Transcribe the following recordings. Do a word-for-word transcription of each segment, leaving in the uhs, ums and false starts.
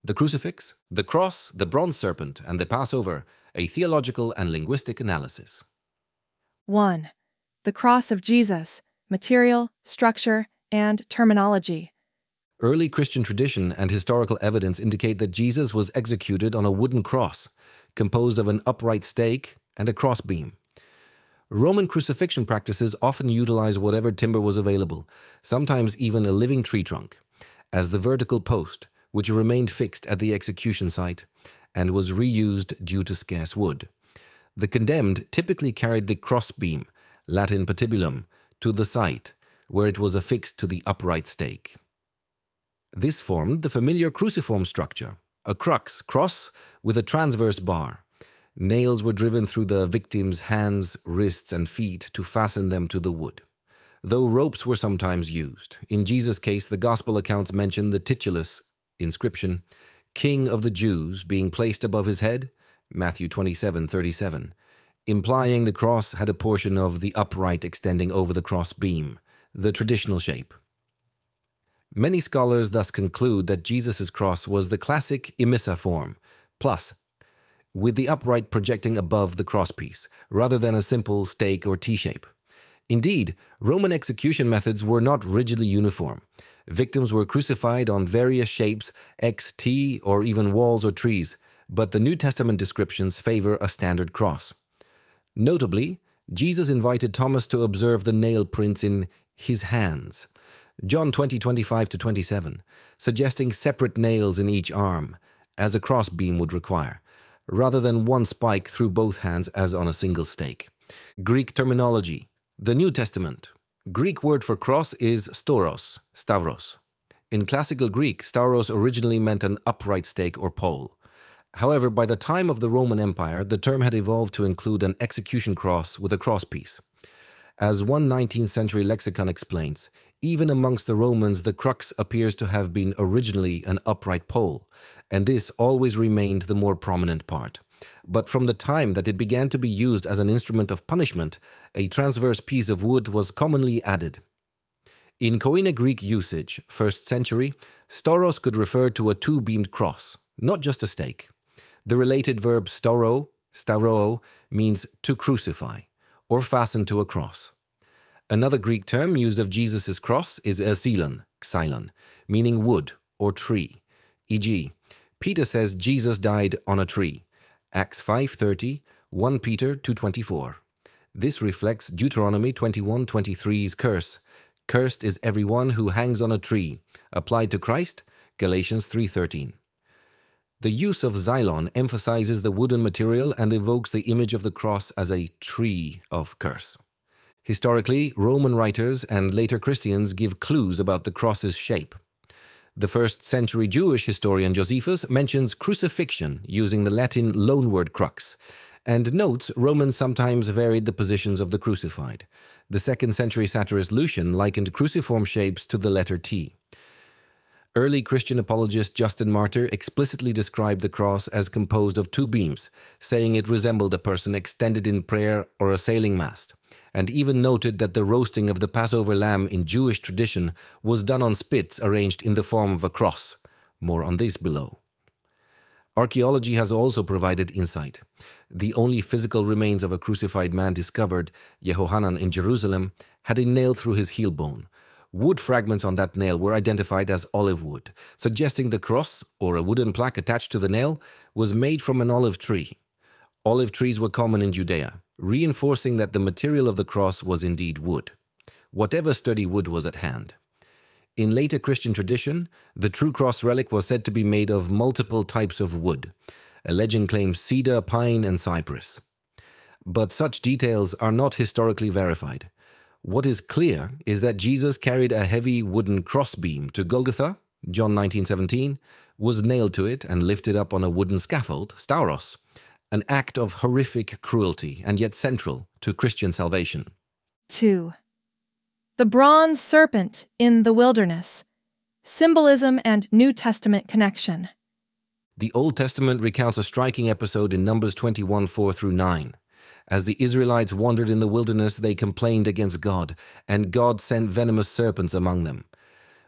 The Crucifix, the Cross, the Bronze Serpent, and the Passover, a Theological and Linguistic Analysis. one. The Cross of Jesus, Material, Structure, and Terminology. Early Christian tradition and historical evidence indicate that Jesus was executed on a wooden cross, composed of an upright stake and a crossbeam. Roman crucifixion practices often utilize whatever timber was available, sometimes even a living tree trunk, as the vertical post, which remained fixed at the execution site and was reused due to scarce wood. The condemned typically carried the crossbeam, Latin patibulum, to the site, where it was affixed to the upright stake. This formed the familiar cruciform structure, a crux cross with a transverse bar. Nails were driven through the victim's hands, wrists, and feet to fasten them to the wood. Though ropes were sometimes used, in Jesus' case the Gospel accounts mention the titulus inscription, King of the Jews, being placed above his head, Matthew twenty-seven thirty-seven, implying the cross had a portion of the upright extending over the cross beam, the traditional shape. Many scholars thus conclude that Jesus' cross was the classic imissa form, plus, with the upright projecting above the crosspiece, rather than a simple stake or T-shape. Indeed, Roman execution methods were not rigidly uniform. Victims were crucified on various shapes, X, T, or even walls or trees, but the New Testament descriptions favor a standard cross. Notably, Jesus invited Thomas to observe the nail prints in his hands, John twenty twenty-five to twenty-seven, suggesting separate nails in each arm, as a crossbeam would require, rather than one spike through both hands as on a single stake. Greek terminology. The New Testament. Greek word for cross is stauros, stavros. In classical Greek, stauros originally meant an upright stake or pole. However, by the time of the Roman Empire, the term had evolved to include an execution cross with a crosspiece. As one nineteenth century lexicon explains, even amongst the Romans the crux appears to have been originally an upright pole, and this always remained the more prominent part. But from the time that it began to be used as an instrument of punishment, a transverse piece of wood was commonly added. In Koine Greek usage, first century, stauros could refer to a two-beamed cross, not just a stake. The related verb stauro, stauroo, means to crucify, or fasten to a cross. Another Greek term used of Jesus' cross is xylon, xylon, meaning wood or tree. for example, Peter says Jesus died on a tree. Acts five thirty, First Peter two twenty-four. This reflects Deuteronomy twenty-one twenty-three's curse. Cursed is everyone who hangs on a tree. Applied to Christ, Galatians three thirteen. The use of xylon emphasizes the wooden material and evokes the image of the cross as a tree of curse. Historically, Roman writers and later Christians give clues about the cross's shape. The first century Jewish historian Josephus mentions crucifixion using the Latin loanword crux, and notes Romans sometimes varied the positions of the crucified. The second century satirist Lucian likened cruciform shapes to the letter T. Early Christian apologist Justin Martyr explicitly described the cross as composed of two beams, saying it resembled a person extended in prayer or a sailing mast, and even noted that the roasting of the Passover lamb in Jewish tradition was done on spits arranged in the form of a cross. More on this below. Archaeology has also provided insight. The only physical remains of a crucified man discovered, Yehohanan in Jerusalem, had a nail through his heel bone. Wood fragments on that nail were identified as olive wood, suggesting the cross, or a wooden plaque attached to the nail, was made from an olive tree. Olive trees were common in Judea, reinforcing that the material of the cross was indeed wood. Whatever sturdy wood was at hand. In later Christian tradition, the true cross relic was said to be made of multiple types of wood. A legend claims cedar, pine, and cypress. But such details are not historically verified. What is clear is that Jesus carried a heavy wooden crossbeam to Golgotha, John nineteen seventeen, was nailed to it and lifted up on a wooden scaffold, stauros, an act of horrific cruelty and yet central to Christian salvation. two. The bronze serpent in the wilderness. Symbolism and New Testament connection. The Old Testament recounts a striking episode in Numbers twenty-one four through nine. As the Israelites wandered in the wilderness, they complained against God, and God sent venomous serpents among them.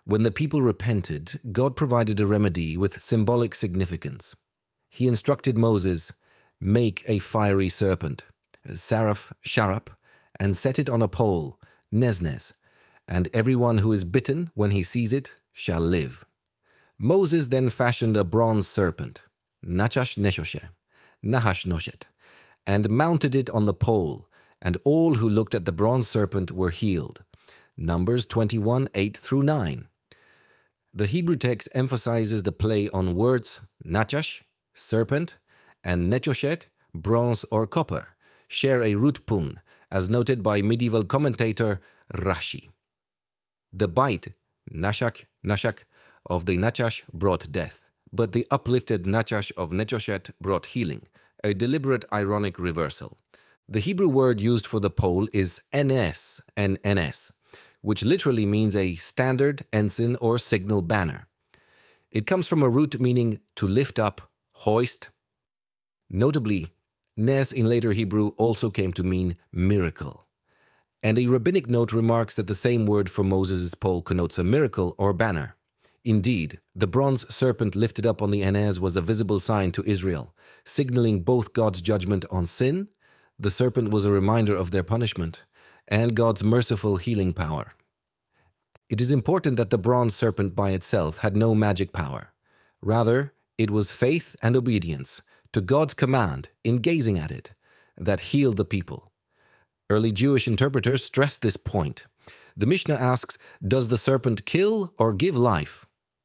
When the people repented, God provided a remedy with symbolic significance. He instructed Moses, "Make a fiery serpent, Saraph, Sharap, and set it on a pole, Nesnes, and everyone who is bitten when he sees it shall live." Moses then fashioned a bronze serpent, Nachash Neshoshe, Nahash Noshet, and mounted it on the pole, and all who looked at the bronze serpent were healed. Numbers twenty-one, eight through nine. The Hebrew text emphasizes the play on words Nachash, serpent, and Nechoshet, bronze or copper, share a root pun, as noted by medieval commentator Rashi. The bite, Nashak, Nashak, of the Nachash brought death, but the uplifted Nachash of Nechoshet brought healing, a deliberate ironic reversal. The Hebrew word used for the pole is N-S and N-S, which literally means a standard, ensign, or signal banner. It comes from a root meaning to lift up, hoist. Notably, Nes in later Hebrew also came to mean miracle. And a rabbinic note remarks that the same word for Moses' pole connotes a miracle or banner. Indeed, the bronze serpent lifted up on the Nes was a visible sign to Israel, signaling both God's judgment on sin, the serpent was a reminder of their punishment, and God's merciful healing power. It is important that the bronze serpent by itself had no magic power. Rather, it was faith and obedience to God's command in gazing at it that healed the people. Early Jewish interpreters stressed this point. The Mishnah asks, does the serpent kill or give life?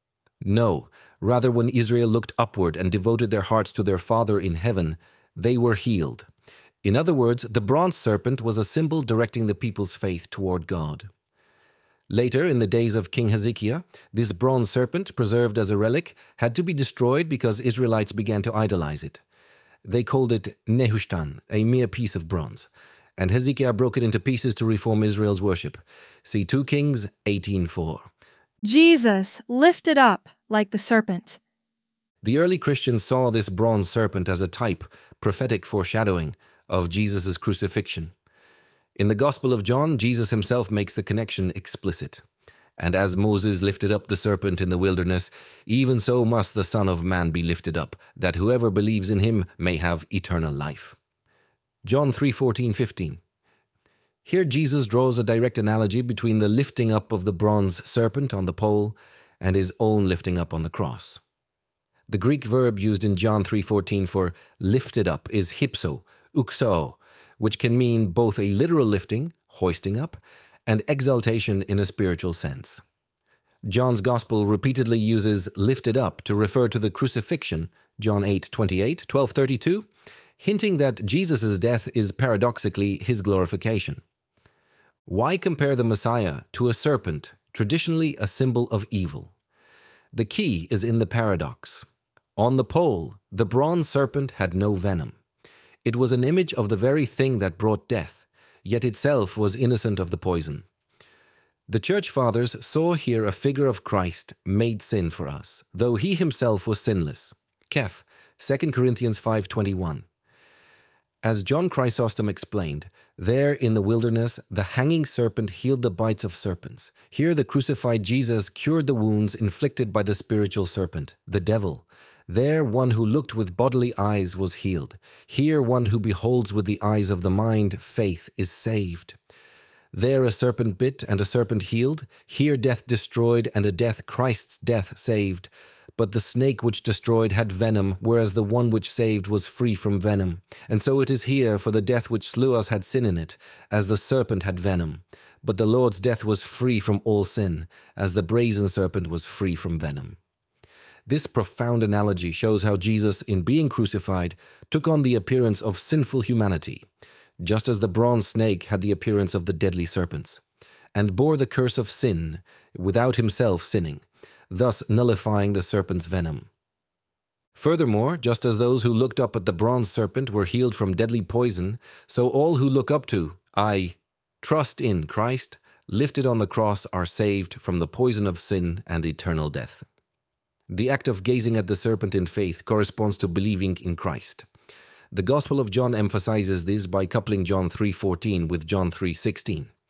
No, rather when Israel looked upward and devoted their hearts to their Father in heaven, they were healed. In other words, the bronze serpent was a symbol directing the people's faith toward God. Later, in the days of King Hezekiah, this bronze serpent, preserved as a relic, had to be destroyed because Israelites began to idolize it. They called it Nehushtan, a mere piece of bronze, and Hezekiah broke it into pieces to reform Israel's worship. See two Kings eighteen four. Jesus lifted up like the serpent. The early Christians saw this bronze serpent as a type, prophetic foreshadowing, of Jesus' crucifixion. In the Gospel of John, Jesus himself makes the connection explicit. And as Moses lifted up the serpent in the wilderness, even so must the Son of Man be lifted up, that whoever believes in him may have eternal life. John three fourteen fifteen. Here Jesus draws a direct analogy between the lifting up of the bronze serpent on the pole and his own lifting up on the cross. The Greek verb used in John three fourteen for lifted up is hypso, uxo, which can mean both a literal lifting, hoisting up, and exaltation in a spiritual sense. John's Gospel repeatedly uses lifted up to refer to the crucifixion, John eight twenty-eight, twelve thirty-two, hinting that Jesus' death is paradoxically his glorification. Why compare the Messiah to a serpent, traditionally a symbol of evil? The key is in the paradox. On the pole, the bronze serpent had no venom. It was an image of the very thing that brought death, yet itself was innocent of the poison. The Church Fathers saw here a figure of Christ made sin for us, though he himself was sinless. Keph, Second Corinthians five twenty-one. As John Chrysostom explained, there in the wilderness the hanging serpent healed the bites of serpents. Here the crucified Jesus cured the wounds inflicted by the spiritual serpent, the devil. There one who looked with bodily eyes was healed. Here one who beholds with the eyes of the mind, faith, is saved. There a serpent bit and a serpent healed. Here death destroyed and a death Christ's death saved. But the snake which destroyed had venom, whereas the one which saved was free from venom. And so it is here, for the death which slew us had sin in it, as the serpent had venom. But the Lord's death was free from all sin, as the brazen serpent was free from venom. This profound analogy shows how Jesus, in being crucified, took on the appearance of sinful humanity, just as the bronze snake had the appearance of the deadly serpents, and bore the curse of sin without himself sinning, thus nullifying the serpent's venom. Furthermore, just as those who looked up at the bronze serpent were healed from deadly poison, so all who look up to, that is, trust in Christ, lifted on the cross, are saved from the poison of sin and eternal death. The act of gazing at the serpent in faith corresponds to believing in Christ. The Gospel of John emphasizes this by coupling John three fourteen with John three sixteen.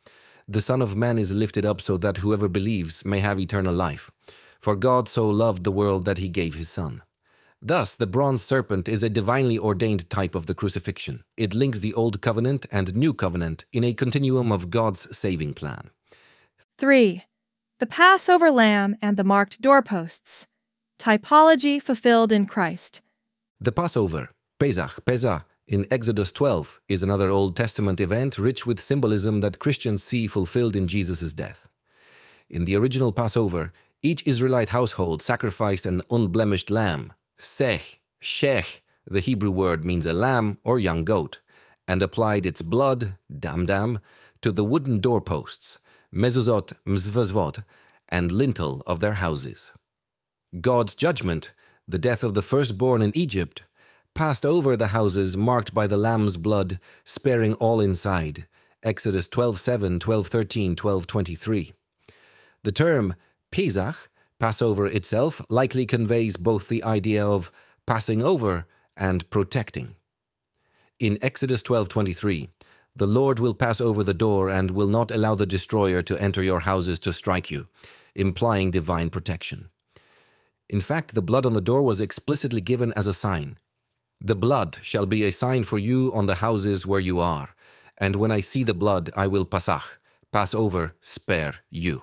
The Son of Man is lifted up so that whoever believes may have eternal life. For God so loved the world that he gave his Son. Thus, the bronze serpent is a divinely ordained type of the crucifixion. It links the Old Covenant and New Covenant in a continuum of God's saving plan. three. The Passover lamb and the marked doorposts. Typology fulfilled in Christ. The Passover, Pesach, Pesach, in Exodus twelve is another Old Testament event rich with symbolism that Christians see fulfilled in Jesus' death. In the original Passover, each Israelite household sacrificed an unblemished lamb, seh, shech, the Hebrew word means a lamb or young goat, and applied its blood, dam dam, to the wooden doorposts, mezuzot, mzvazvot, and lintel of their houses. God's judgment, the death of the firstborn in Egypt, passed over the houses marked by the lamb's blood, sparing all inside. Exodus twelve seven, twelve thirteen, twelve twenty-three. The term Pesach, Passover itself, likely conveys both the idea of passing over and protecting. In Exodus twelve twenty-three, the Lord will pass over the door and will not allow the destroyer to enter your houses to strike you, implying divine protection. In fact, the blood on the door was explicitly given as a sign. The blood shall be a sign for you on the houses where you are, and when I see the blood, I will pasach, pass over, spare you.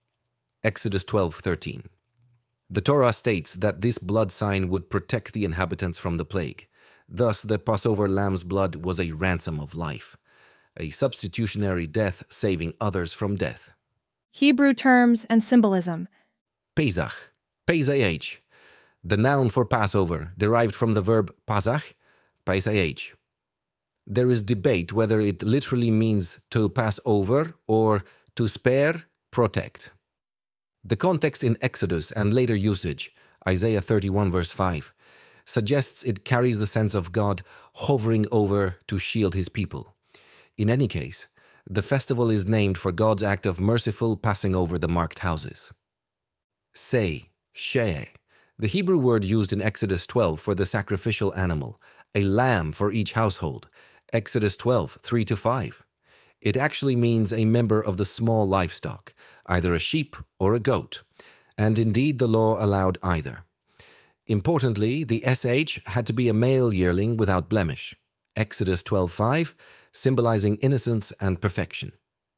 Exodus twelve thirteen. The Torah states that this blood sign would protect the inhabitants from the plague. Thus, the Passover lamb's blood was a ransom of life, a substitutionary death saving others from death. Hebrew terms and symbolism. Pesach, Pesach, the noun for Passover, derived from the verb pasach, Pesach. There is debate whether it literally means to pass over or to spare, protect. The context in Exodus and later usage, Isaiah thirty-one verse five, suggests it carries the sense of God hovering over to shield his people. In any case, the festival is named for God's act of merciful passing over the marked houses. Say, sheh, the Hebrew word used in Exodus twelve for the sacrificial animal, a lamb for each household, Exodus twelve, three to five. It actually means a member of the small livestock, either a sheep or a goat, and indeed the law allowed either. Importantly, the sh had to be a male yearling without blemish, Exodus twelve five, symbolizing innocence and perfection.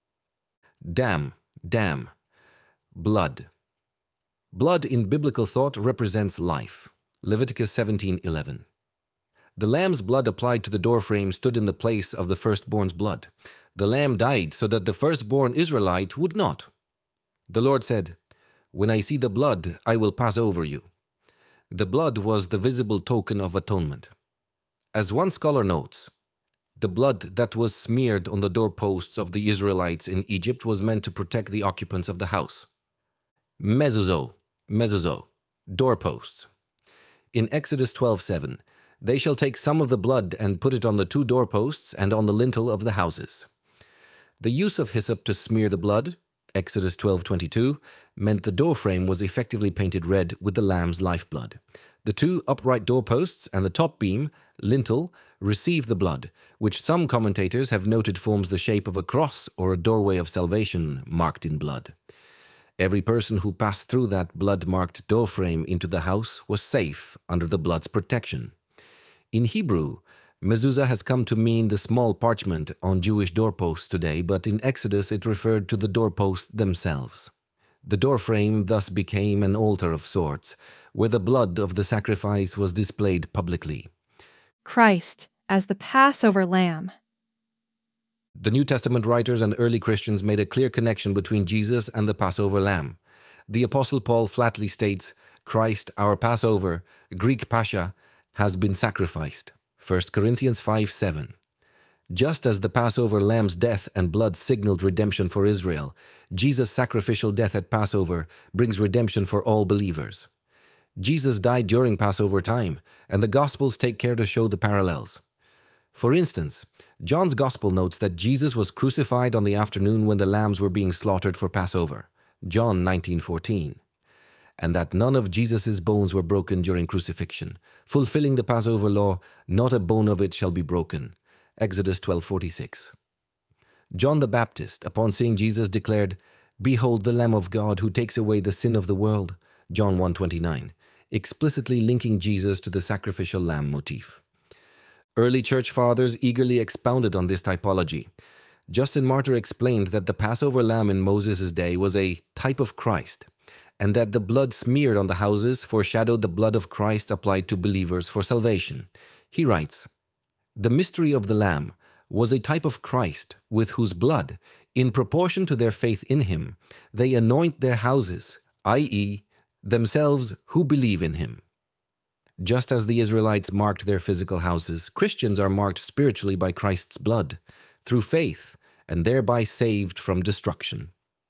Dam, dam, blood. Blood in biblical thought represents life, Leviticus seventeen eleven. The lamb's blood applied to the doorframe stood in the place of the firstborn's blood. The lamb died so that the firstborn Israelite would not. The Lord said, "When I see the blood, I will pass over you." The blood was the visible token of atonement. As one scholar notes, the blood that was smeared on the doorposts of the Israelites in Egypt was meant to protect the occupants of the house. Mezuzot, mezuzot, doorposts. In Exodus twelve seven, they shall take some of the blood and put it on the two doorposts and on the lintel of the houses. The use of hyssop to smear the blood, Exodus twelve twenty-two, meant the doorframe was effectively painted red with the lamb's lifeblood. The two upright doorposts and the top beam, lintel, receive the blood, which some commentators have noted forms the shape of a cross or a doorway of salvation marked in blood. Every person who passed through that blood-marked doorframe into the house was safe under the blood's protection. In Hebrew, mezuzah has come to mean the small parchment on Jewish doorposts today, but in Exodus it referred to the doorposts themselves. The doorframe thus became an altar of sorts, where the blood of the sacrifice was displayed publicly. Christ as the Passover lamb. The New Testament writers and early Christians made a clear connection between Jesus and the Passover lamb. The Apostle Paul flatly states, "Christ, our Passover, Greek Pascha, has been sacrificed." First Corinthians five seven. Just as the Passover lamb's death and blood signaled redemption for Israel, Jesus' sacrificial death at Passover brings redemption for all believers. Jesus died during Passover time, and the Gospels take care to show the parallels. For instance, John's Gospel notes that Jesus was crucified on the afternoon when the lambs were being slaughtered for Passover, John nineteen fourteen, and that none of Jesus' bones were broken during crucifixion, fulfilling the Passover law, "Not a bone of it shall be broken," Exodus twelve forty-six. John the Baptist, upon seeing Jesus, declared, "Behold the Lamb of God who takes away the sin of the world," John one twenty-nine, explicitly linking Jesus to the sacrificial lamb motif. Early church fathers eagerly expounded on this typology. Justin Martyr explained that the Passover lamb in Moses' day was a type of Christ, and that the blood smeared on the houses foreshadowed the blood of Christ applied to believers for salvation. He writes, "The mystery of the Lamb was a type of Christ, with whose blood, in proportion to their faith in him, they anoint their houses, that is, themselves who believe in him." Just as the Israelites marked their physical houses, Christians are marked spiritually by Christ's blood, through faith, and thereby saved from destruction.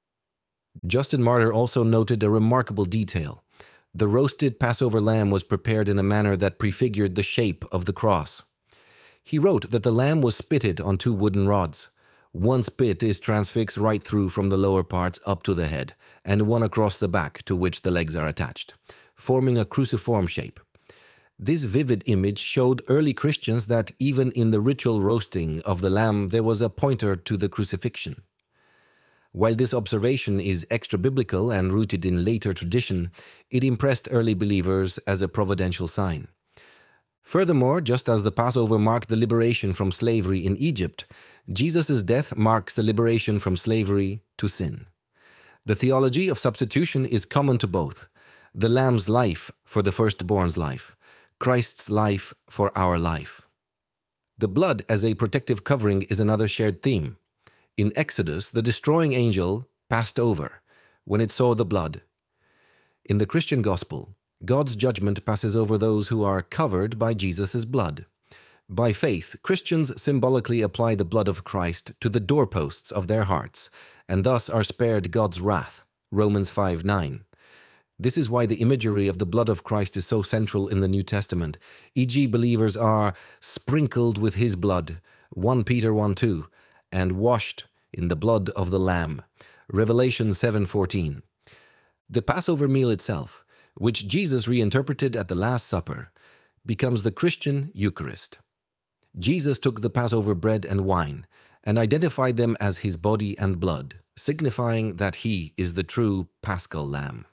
Justin Martyr also noted a remarkable detail. The roasted Passover lamb was prepared in a manner that prefigured the shape of the cross. He wrote that the lamb was spitted on two wooden rods. One spit is transfixed right through from the lower parts up to the head, and one across the back to which the legs are attached, forming a cruciform shape. This vivid image showed early Christians that even in the ritual roasting of the lamb there was a pointer to the crucifixion. While this observation is extra-biblical and rooted in later tradition, it impressed early believers as a providential sign. Furthermore, just as the Passover marked the liberation from slavery in Egypt, Jesus' death marks the liberation from slavery to sin. The theology of substitution is common to both: the lamb's life for the firstborn's life, Christ's life for our life. The blood as a protective covering is another shared theme. In Exodus, the destroying angel passed over when it saw the blood. In the Christian gospel, God's judgment passes over those who are covered by Jesus' blood. By faith, Christians symbolically apply the blood of Christ to the doorposts of their hearts, and thus are spared God's wrath. Romans five nine. This is why the imagery of the blood of Christ is so central in the New Testament, for example believers are sprinkled with his blood, First Peter one two, and washed in the blood of the Lamb, Revelation seven fourteen. The Passover meal itself, which Jesus reinterpreted at the Last Supper, becomes the Christian Eucharist. Jesus took the Passover bread and wine and identified them as his body and blood, signifying that he is the true Paschal Lamb.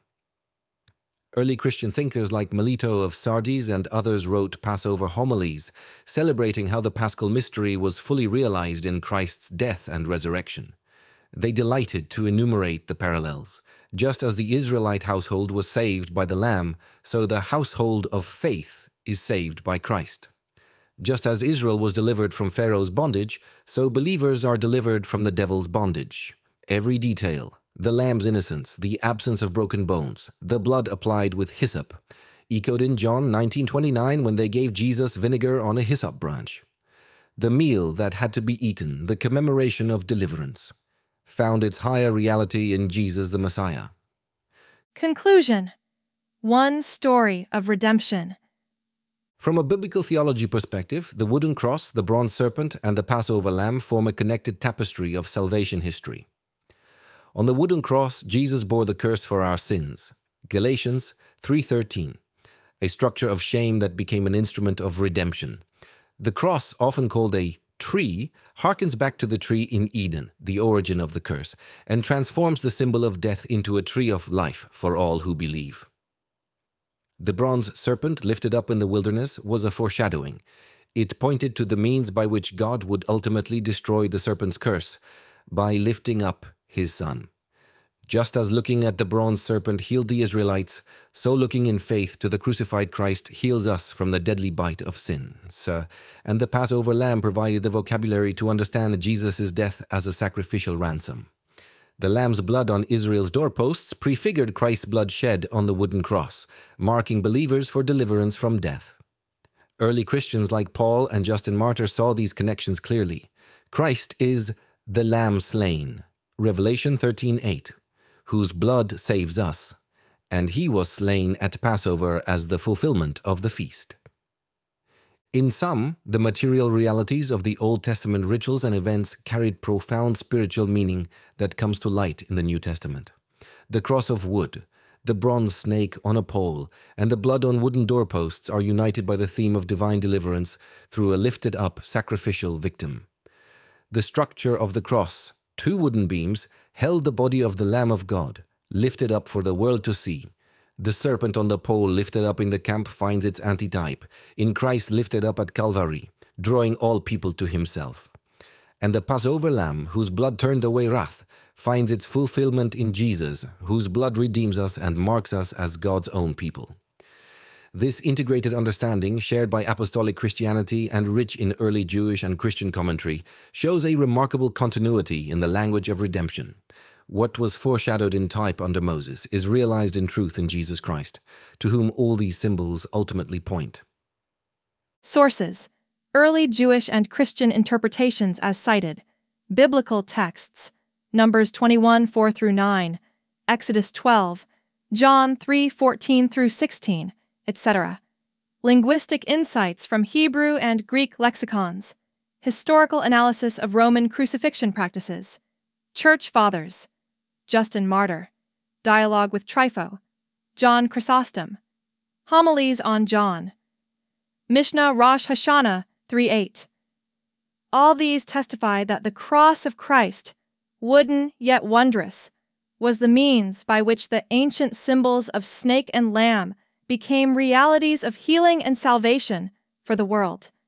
Early Christian thinkers like Melito of Sardis and others wrote Passover homilies, celebrating how the Paschal mystery was fully realized in Christ's death and resurrection. They delighted to enumerate the parallels. Just as the Israelite household was saved by the Lamb, so the household of faith is saved by Christ. Just as Israel was delivered from Pharaoh's bondage, so believers are delivered from the devil's bondage. Every detail, the lamb's innocence, the absence of broken bones, the blood applied with hyssop, echoed in John nineteen twenty-nine when they gave Jesus vinegar on a hyssop branch. The meal that had to be eaten, the commemoration of deliverance, found its higher reality in Jesus the Messiah. Conclusion. One story of redemption. From a biblical theology perspective, the wooden cross, the bronze serpent, and the Passover lamb form a connected tapestry of salvation history. On the wooden cross, Jesus bore the curse for our sins, Galatians three thirteen, a structure of shame that became an instrument of redemption. The cross, often called a tree, harkens back to the tree in Eden, the origin of the curse, and transforms the symbol of death into a tree of life for all who believe. The bronze serpent lifted up in the wilderness was a foreshadowing. It pointed to the means by which God would ultimately destroy the serpent's curse, by lifting up his Son. Just as looking at the bronze serpent healed the Israelites, so looking in faith to the crucified Christ heals us from the deadly bite of sin. So, and the Passover lamb provided the vocabulary to understand Jesus' death as a sacrificial ransom. The lamb's blood on Israel's doorposts prefigured Christ's blood shed on the wooden cross, marking believers for deliverance from death. Early Christians like Paul and Justin Martyr saw these connections clearly. Christ is the Lamb slain, Revelation thirteen eight, whose blood saves us, and he was slain at Passover as the fulfillment of the feast. In sum, the material realities of the Old Testament rituals and events carried profound spiritual meaning that comes to light in the New Testament. The cross of wood, the bronze snake on a pole, and the blood on wooden doorposts are united by the theme of divine deliverance through a lifted-up sacrificial victim. The structure of the cross, two wooden beams, held the body of the Lamb of God, lifted up for the world to see. The serpent on the pole lifted up in the camp finds its antitype, in Christ lifted up at Calvary, drawing all people to himself. And the Passover lamb, whose blood turned away wrath, finds its fulfillment in Jesus, whose blood redeems us and marks us as God's own people. This integrated understanding, shared by apostolic Christianity and rich in early Jewish and Christian commentary, shows a remarkable continuity in the language of redemption. What was foreshadowed in type under Moses is realized in truth in Jesus Christ, to whom all these symbols ultimately point. Sources: Early Jewish and Christian interpretations as cited, biblical texts, Numbers twenty-one, four through nine, Exodus twelve, John three, fourteen through sixteen, et cetera. Linguistic insights from Hebrew and Greek lexicons, historical analysis of Roman crucifixion practices, Church Fathers, Justin Martyr, dialogue with Trypho, John Chrysostom, homilies on John, Mishnah Rosh Hashanah three eight. All these testify that the cross of Christ, wooden yet wondrous, was the means by which the ancient symbols of snake and lamb became realities of healing and salvation for the world.